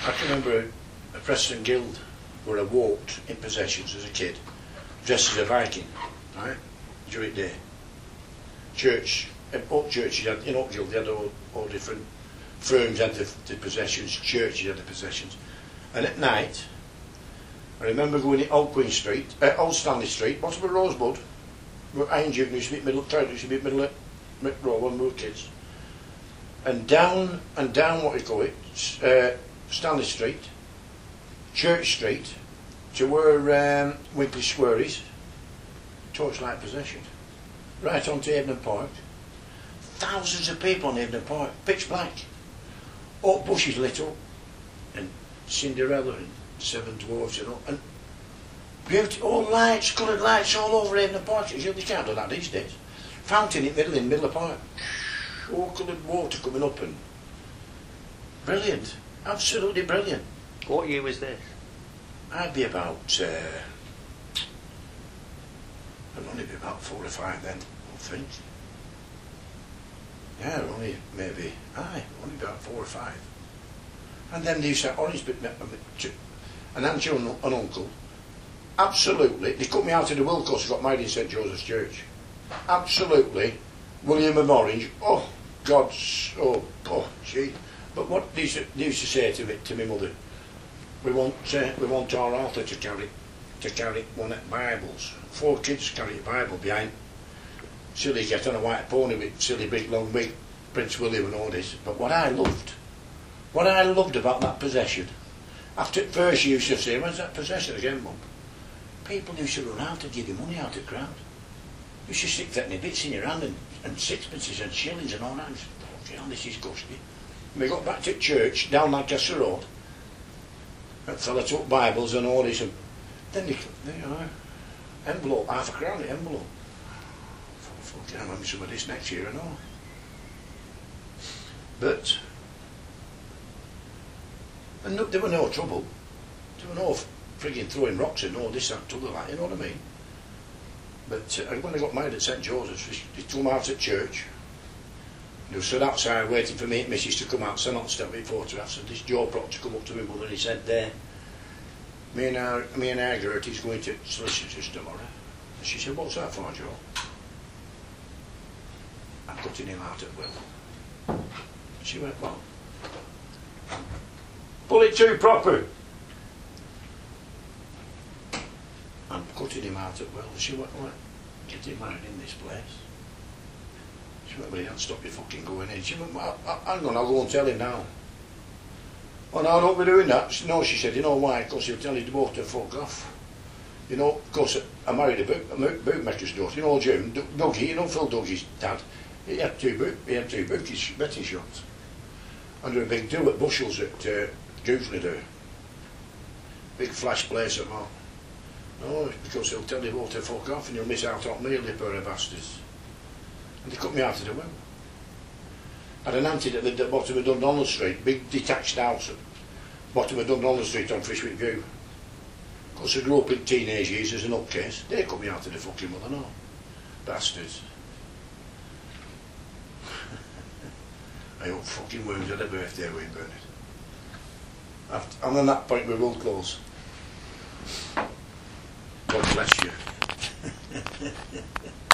I can remember a Preston Guild where I walked in possessions as a kid, dressed as a Viking, right, during the day. Church, all churches had, in Oakville, they had all different firms had the possessions, churches had the possessions. And at night, I remember going in Old Queen Street, Old Stanley Street, bottom of Rosebud, where Iron Duke used to be middle of Mick Row when we were kids. And down what we call it, Stanley Street, Church Street, to where Winkley Square is, torchlight possession. Right onto Evening Park. Thousands of people on Evening Park, pitch black. Oak bushes lit up, and Cinderella and Seven Dwarfs and all, and beauty, all lights, coloured lights all over Evening Park. You can't do that these days. Fountain in the middle of the park. All coloured water coming up and brilliant, absolutely brilliant. What year was this? I'd be about, I'd only be about 4 or 5 then, I think. Yeah, only about 4 or 5. And then they used to have orange bit, an aunt and an uncle. Absolutely, they cut me out of the will because I got married in St Joseph's Church. Absolutely, William of Orange. Oh God, gee. But what they used to say to my mother, we want our Arthur to carry one of the Bibles. 4 kids carry a Bible behind. Silly get on a white pony with silly big long big Prince William and all this. But what I loved about that possession, after at first you used to say, when's that possession again, Mum? People used to run out and give you money out of the crowd. You should stick that in bits in your hand and sixpences and shillings and all that. And this is gusty. We got back to church down Lancaster Road. That fella took Bibles and all this, and then they envelope, £0.50 envelope. Fucking I'll have some of this next year and all. But and there were no trouble. There were no frigging throwing rocks and all this and t'other like, you know what I mean? But when I got married at St Joseph's, they took me out at church. They were stood outside waiting for me and Mrs to come out, so not to take me photographs. And this Joe Proctor come up to my mother and he said, me and Margaret is going to solicitors tomorrow. And she said, what's that for, Joe? I'm cutting him out at will. She went, well, pull it too proper. I'm cutting him out at will. She went, well, get him married in this place. She went, well, he don't stop you fucking going in. She went, well, hang on, I'll go and tell him now. Oh, no, don't be doing that. No, she said, you know why? Because he'll tell his daughter to fuck off. You know, of course, I married a bootmaker's daughter. You know, Jim, Dougie, you know Phil Dougie's dad. He had two betting shops. And there were a big do at Bushels at Goosley there. Big flash place at Mark. No, because he'll tell you all to fuck off and you'll miss out on meal, you pair of bastards. And they cut me out of the will. I had an auntie that lived at the bottom of Dundonald Street, big detached house at bottom of Dundonald Street on Frishwick View. Because I grew up in teenage years as an upcase, they cut me out of the fucking will, no. Bastards. I hope fucking wounds had a birthday with Bernard. And on that point we will close. God bless you.